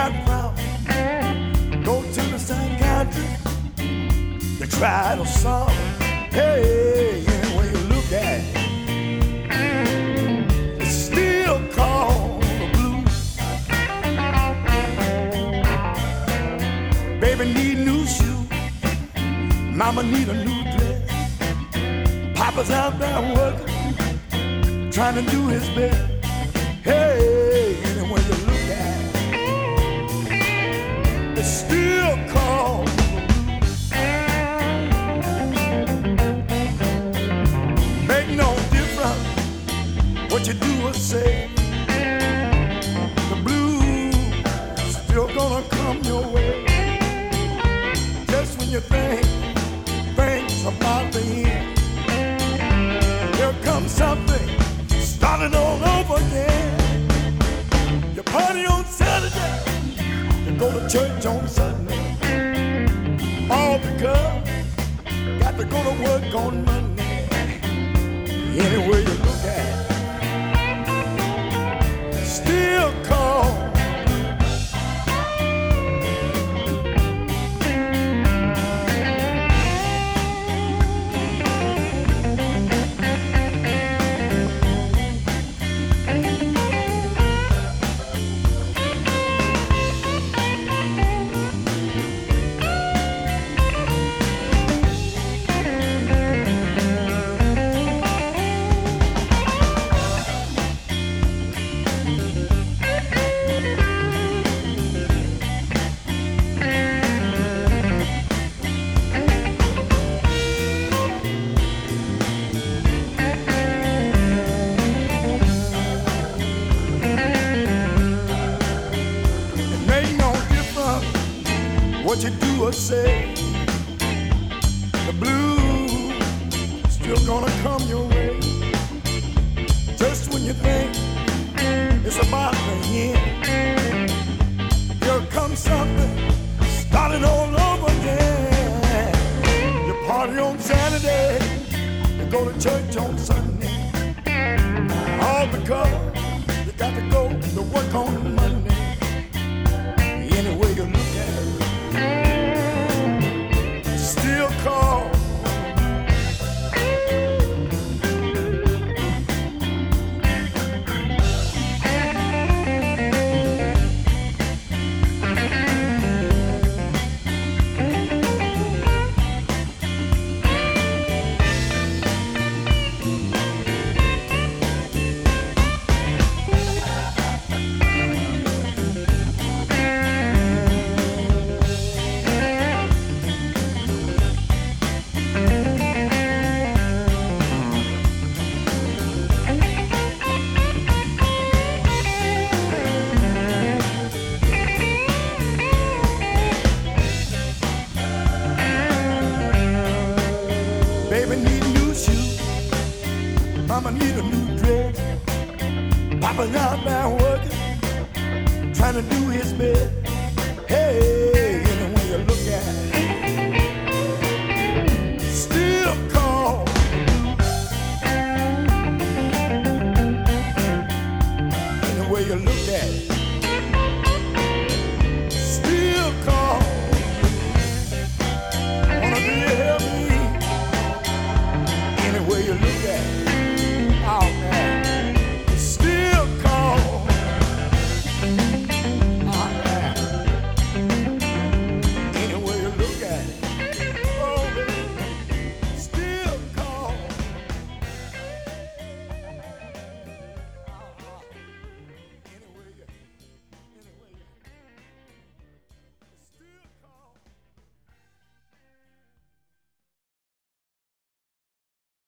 got problems, go to the psychiatrist. They try to solve it. Hey, any way you look at it, it's still called the blues. Baby need new shoes, mama need a new dress. Papa's out there working, trying to do his best. Hey, any way you look at it, it's still called the blues. Make no difference what you do or say, the blues still gonna come your way. Just when you think things about the end, here comes something starting all over again. You party on Saturday, you go to church on Sunday, all because you got to go to work on Monday. Any way you look at it, still called. What you do or say, the blues still gonna come your way. Just when you think it's about the end, here comes something starting all over again. You party on Saturday, you go to church on Sunday, all because you got to go to work on Monday. Any way you look at it, still call. Baby need new shoes, mama need a new dress. Papa's out there working, trying to do his best.